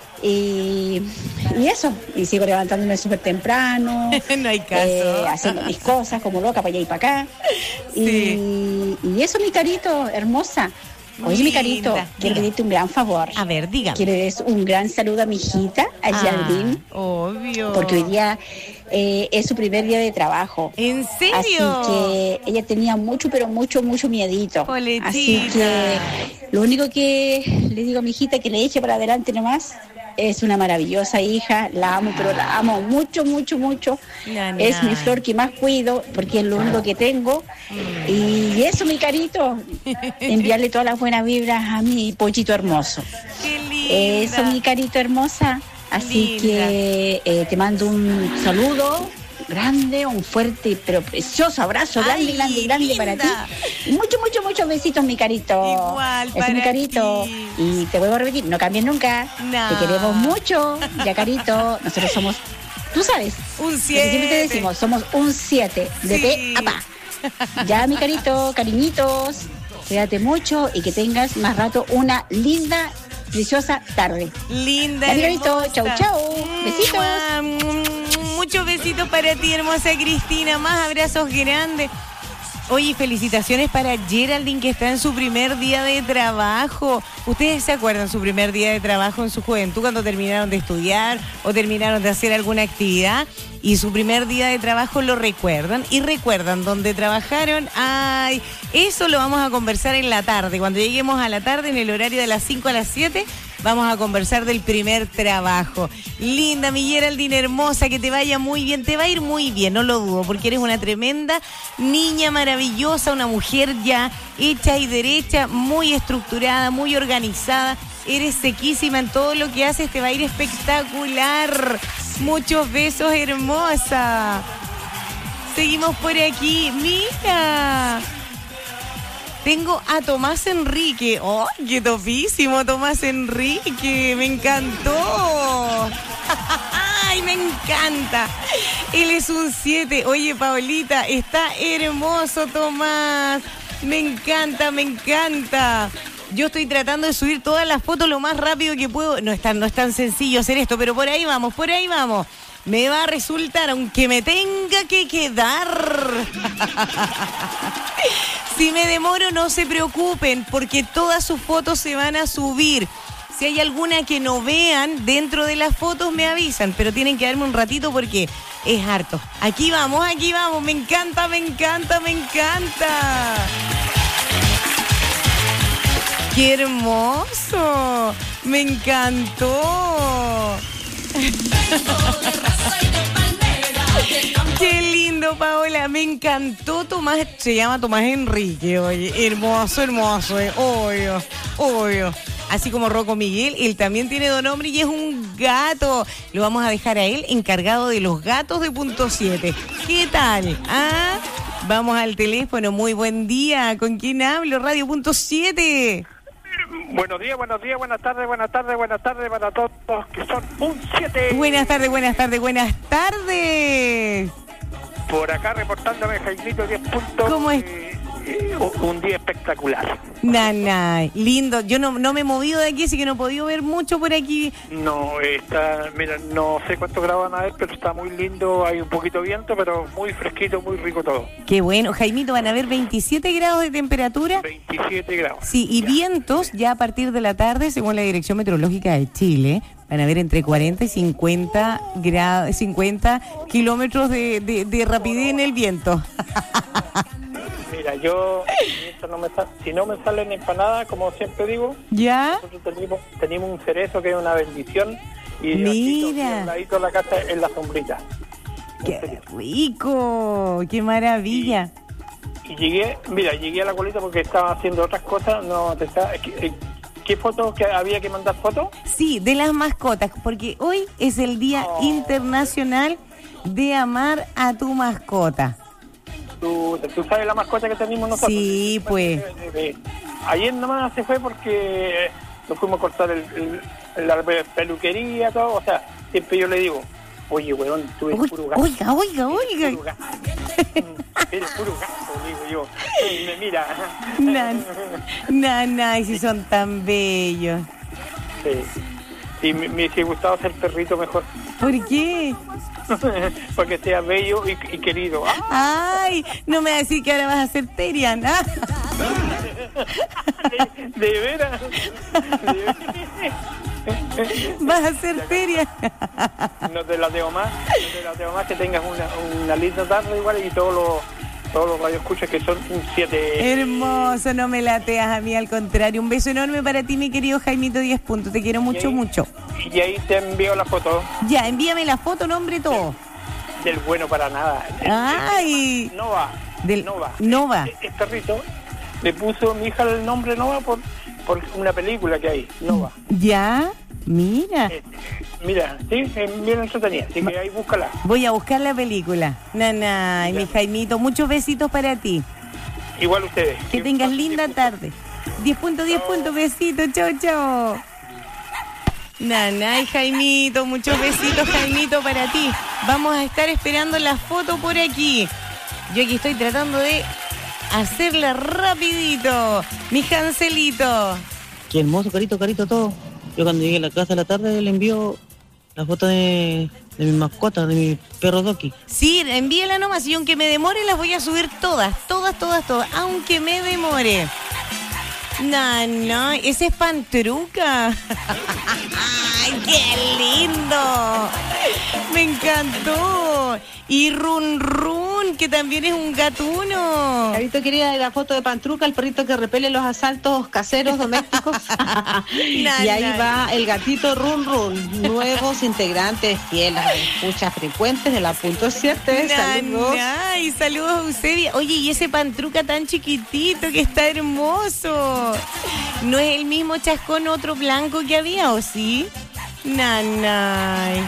Y, y eso, y sigo levantándome súper temprano, no hay caso. Eh, haciendo mis cosas como loca para allá y para acá. Sí. Y, y eso, mi carito, hermosa. Oye, mi carito, quiero pedirte un gran favor. A ver, dígame. Quiero darles un gran saludo a mi hijita, a ah, Jardín. Obvio. Porque hoy día eh, es su primer día de trabajo. ¿En serio? Así que ella tenía mucho, pero mucho, mucho miedito. Poletita. Así que lo único que le digo a mi hijita que le eche para adelante nomás. Es una maravillosa hija, la amo, pero la amo mucho, mucho, mucho. No, no. Es mi flor que más cuido porque es lo único que tengo. Mm. Y eso, mi carito, enviarle todas las buenas vibras a mi pollito hermoso. Qué linda. Eso, mi carito hermosa. Así linda. que eh, te mando un saludo grande, un fuerte pero precioso abrazo, grande, Ay, grande, grande linda. Para ti. Y muchos, muchos, muchos besitos, mi carito. Igual, es para mi carito. ti. Y te vuelvo a repetir, no cambies nunca. No. Te queremos mucho, ya carito. Nosotros somos, tú sabes, un siete. Siempre te decimos, somos un siete de sí. te a pa. Ya, mi carito, cariñitos, cuídate mucho y que tengas más rato una linda, preciosa tarde. Linda, ya, mi carito, chau, chau. Besitos. Muchos besitos para ti, hermosa Cristina. Más abrazos grandes. Oye, felicitaciones para Geraldine, que está en su primer día de trabajo. ¿Ustedes se acuerdan su primer día de trabajo en su juventud, cuando terminaron de estudiar o terminaron de hacer alguna actividad? Y su primer día de trabajo lo recuerdan. Y recuerdan dónde trabajaron. Ay, eso lo vamos a conversar en la tarde. Cuando lleguemos a la tarde, en el horario de las cinco a las siete, vamos a conversar del primer trabajo. Linda, mi Geraldine hermosa, que te vaya muy bien. Te va a ir muy bien, no lo dudo, porque eres una tremenda niña maravillosa, una mujer ya hecha y derecha, muy estructurada, muy organizada. Eres sequísima en todo lo que haces, te va a ir espectacular. Muchos besos, hermosa. Seguimos por aquí. Mira. Tengo a Tomás Enrique. ¡Oh, qué topísimo, Tomás Enrique! ¡Me encantó! ¡Ay, me encanta! Él es un siete. Oye, Paolita, está hermoso, Tomás. Me encanta, me encanta. Yo estoy tratando de subir todas las fotos lo más rápido que puedo. No es tan, no es tan sencillo hacer esto, pero por ahí vamos, por ahí vamos. Me va a resultar, aunque me tenga que quedar. Si me demoro, no se preocupen, porque todas sus fotos se van a subir. Si hay alguna que no vean dentro de las fotos, me avisan, pero tienen que darme un ratito porque es harto. Aquí vamos, aquí vamos. Me encanta, me encanta, me encanta. ¡Qué hermoso! ¡Me encantó! ¡Qué lindo, Paola! Me encantó Tomás. Se llama Tomás Enrique, oye. Hermoso, hermoso, eh. Obvio, obvio. Así como Rocco Miguel, él también tiene dos nombres y es un gato. Lo vamos a dejar a él encargado de los gatos de punto siete. ¿Qué tal? ¿Ah? Vamos al teléfono. Muy buen día. ¿Con quién hablo? Radio punto siete. Buenos días, buenos días, buenas tardes, buenas tardes, buenas tardes para todos que son un siete. Buenas tardes, buenas tardes, buenas tardes. Por acá reportándome Jaimito diez puntos. ¿Cómo es? Eh, eh, un día espectacular. Nana, lindo. Yo no, no me he movido de aquí, así que no he podido ver mucho por aquí. No, está, mira, no sé cuántos grados van a ver, pero está muy lindo, hay un poquito de viento, pero muy fresquito, muy rico todo. Qué bueno. Jaimito, van a haber veintisiete grados de temperatura. veintisiete grados. Sí, y ya. Vientos ya a partir de la tarde, según la Dirección Meteorológica de Chile, van a haber entre cuarenta y cincuenta grados, cincuenta kilómetros de, de, de rapidez en el viento. Mira, yo, no me sal, si no me salen empanadas, como siempre digo, ¿ya? Nosotros tenemos, tenemos un cerezo que es una bendición. Y mira, al ladito de la casa en la sombrita. ¡Qué rico! ¡Qué maravilla! Y, y llegué, mira, llegué a la colita porque estaba haciendo otras cosas, no te estaba... ¿Qué, qué fotos que había que mandar fotos? Sí, de las mascotas, porque hoy es el Día oh. Internacional de Amar a tu mascota. ¿Tú, ¿Tú sabes la mascota que tenemos nosotros? Sí, pues. Ayer nomás se fue porque nos fuimos a cortar el, el, la peluquería, todo. O sea, siempre yo le digo, oye, weón, tú eres puro gato. Oiga, oiga, oiga. Eres puro gato, eres puro gato, digo yo. Y me mira. Nan, nan, nan, si son tan bellos. Sí. Y me, me hubiese gustado ser perrito mejor. ¿Por qué? Porque sea bello y, y querido. ¡Ah! ¡Ay! No me vas a decir que ahora vas a ser Terian. ¿Ah? ¿De, de veras? ¿De veras? Vas a ser Terian. No te la tengo más. No te la tengo más. Que tengas una, una linda tarde igual y todos los, todos los radioescuchas que son un siete. Hermoso, no me lateas a mí, al contrario. Un beso enorme para ti, mi querido Jaimito diez puntos. Te quiero mucho, ahí, mucho. Y ahí te envío la foto. Ya, envíame la foto, nombre, todo. Del bueno para nada. Ay. Nova. Del Nova. Nova. Este perrito le puso mi hija el nombre Nova por, por una película que hay, Nova. Ya, mira. Eh, mira, sí, es bien entretenida, así que ahí búscala. Voy a buscar la película. Nana, y mi Jaimito, muchos besitos para ti. Igual ustedes. Que tengas linda tarde. diez puntos, diez puntos, besitos, chao, chao. Nana y Jaimito, muchos besitos, Jaimito, para ti. Vamos a estar esperando la foto por aquí. Yo aquí estoy tratando de hacerla rapidito. Mi Hanselito. Qué hermoso, carito, carito, todo. Yo cuando llegué a la casa a la tarde le envío la foto de, de mi mascota, de mi perro Doki. Sí, envíela nomás y aunque me demore las voy a subir todas, todas, todas, todas. Aunque me demore. No, no, ese es Pantruca. ¡Ay, qué lindo! Me encantó. Y Run Run, que también es un gatuno. Carito quería la foto de Pantruca, el perrito que repele los asaltos caseros domésticos. Y ahí va el gatito Run Run, nuevos integrantes fieles, escuchas frecuentes de la punto siete. Saludos. Ay, saludos, Eusebia. Oye, y ese Pantruca tan chiquitito que está hermoso. ¿No es el mismo chascón otro blanco que había, o sí? Nanay.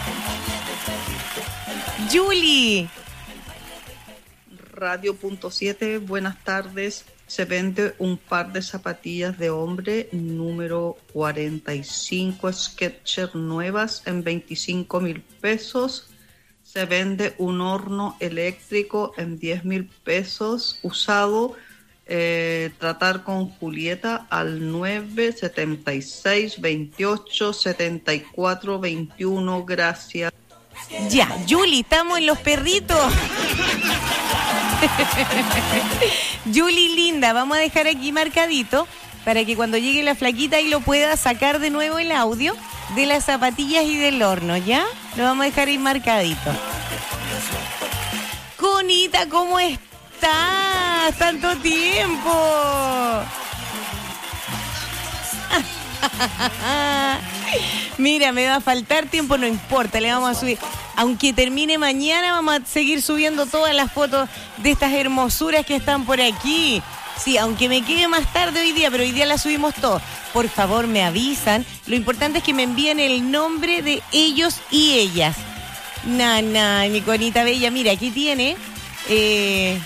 Julie. Radio punto siete, buenas tardes. Se vende un par de zapatillas de hombre número cuarenta y cinco Skechers nuevas en veinticinco mil pesos. Se vende un horno eléctrico en diez mil pesos usado. Eh, tratar con Julieta al nueve setenta y seis veintiocho setenta y cuatro veintiuno. Gracias. Ya, Julie, estamos en los perritos. Julie linda, vamos a dejar aquí marcadito para que cuando llegue la flaquita ahí lo pueda sacar de nuevo el audio de las zapatillas y del horno, ¿ya? Lo vamos a dejar ahí marcadito. Conita, ¿cómo estás? ¡Tanto tiempo! Mira, me va a faltar tiempo, no importa, le vamos a subir. Aunque termine mañana, vamos a seguir subiendo todas las fotos de estas hermosuras que están por aquí. Sí, aunque me quede más tarde hoy día, pero hoy día las subimos todos. Por favor, me avisan. Lo importante es que me envíen el nombre de ellos y ellas. Nana, mi conita bella, mira, aquí tiene... Eh...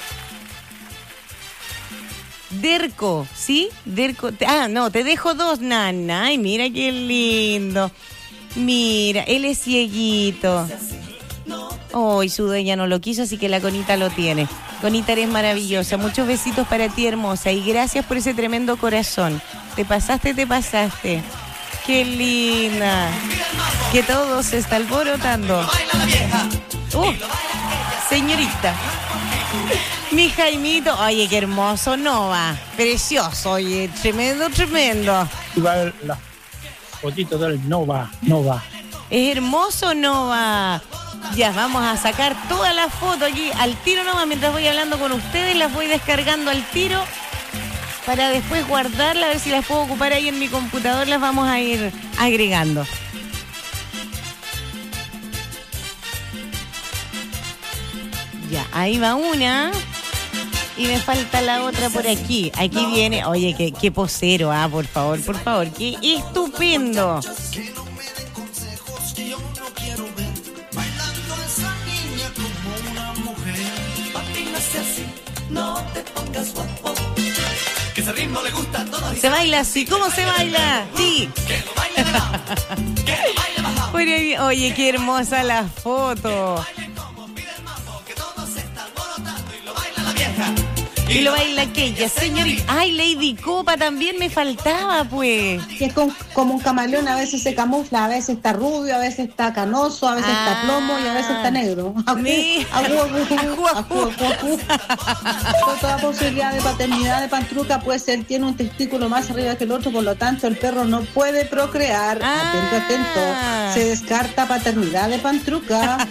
Derco, ¿sí? Derco. Ah, no, te dejo dos, nana. Ay, mira qué lindo. Mira, él es cieguito. Hoy oh, su dueña no lo quiso, así que la Conita lo tiene. Conita, eres maravillosa. Muchos besitos para ti, hermosa. Y gracias por ese tremendo corazón. Te pasaste, te pasaste. Qué linda. Que todo se está alborotando. Uh, señorita. Mi Jaimito, oye, qué hermoso Nova, precioso, oye, tremendo, tremendo. Y va la fotito del Nova, Nova. Es hermoso Nova. Ya, vamos a sacar todas las fotos aquí al tiro nomás, mientras voy hablando con ustedes, las voy descargando al tiro para después guardarlas, a ver si las puedo ocupar ahí en mi computador, las vamos a ir agregando. Ya, ahí va una. Y me falta la otra por aquí. Aquí viene. Oye, qué, qué posero, ah, por favor, por favor. Qué estupendo. Se baila así. ¿Cómo se baila? Sí. Oye, qué hermosa la foto. Y lo baila aquella señorita. Ay, Lady Copa también me faltaba, pues. Que es como, como un camaleón, a veces se camufla, a veces está rubio, a veces está canoso, a veces ah, está plomo y a veces está negro. Mi... Toda posibilidad de paternidad de Pantruca puede ser, tiene un testículo más arriba que el otro, por lo tanto el perro no puede procrear. Ah. Atento, atento. Se descarta paternidad de Pantruca.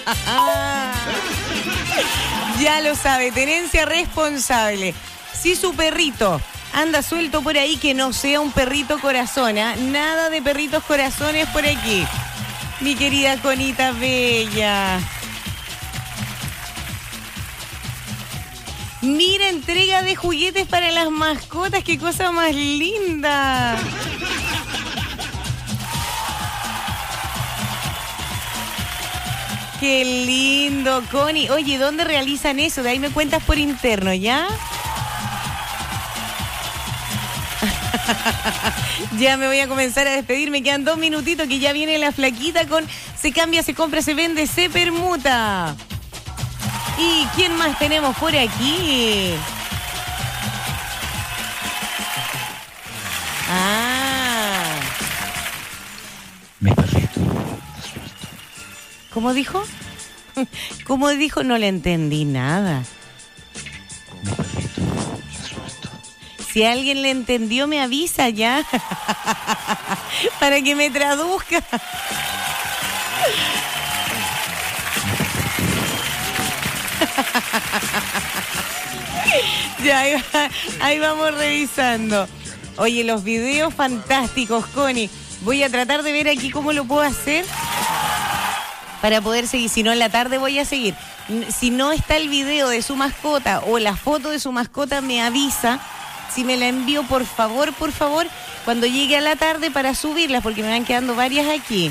Ya lo sabe, tenencia responsable. Si su perrito anda suelto por ahí, que no sea un perrito corazón, ¿eh? Nada de perritos corazones por aquí. Mi querida Conita bella. Mira, entrega de juguetes para las mascotas, qué cosa más linda. Qué lindo, Connie. Oye, ¿dónde realizan eso? De ahí me cuentas por interno, ¿ya? Ya me voy a comenzar a despedir. Me quedan dos minutitos que ya viene la flaquita con se cambia, se compra, se vende, se permuta. ¿Y quién más tenemos por aquí? Ah. Mi perrito. ¿Cómo dijo? ¿Cómo dijo? No le entendí nada. Si alguien le entendió, me avisa ya. Para que me traduzca. Ya, ahí, va, ahí vamos revisando. Oye, los videos fantásticos, Connie. Voy a tratar de ver aquí cómo lo puedo hacer para poder seguir. Si no, en la tarde voy a seguir. Si no está el video de su mascota o la foto de su mascota, me avisa. Si me la envío, por favor, por favor, cuando llegue a la tarde para subirlas, porque me van quedando varias aquí.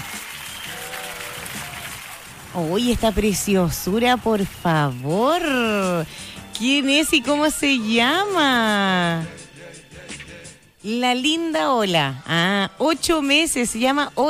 Oye, esta preciosura, por favor. ¿Quién es y cómo se llama? La linda Ola. Ah, ocho meses, se llama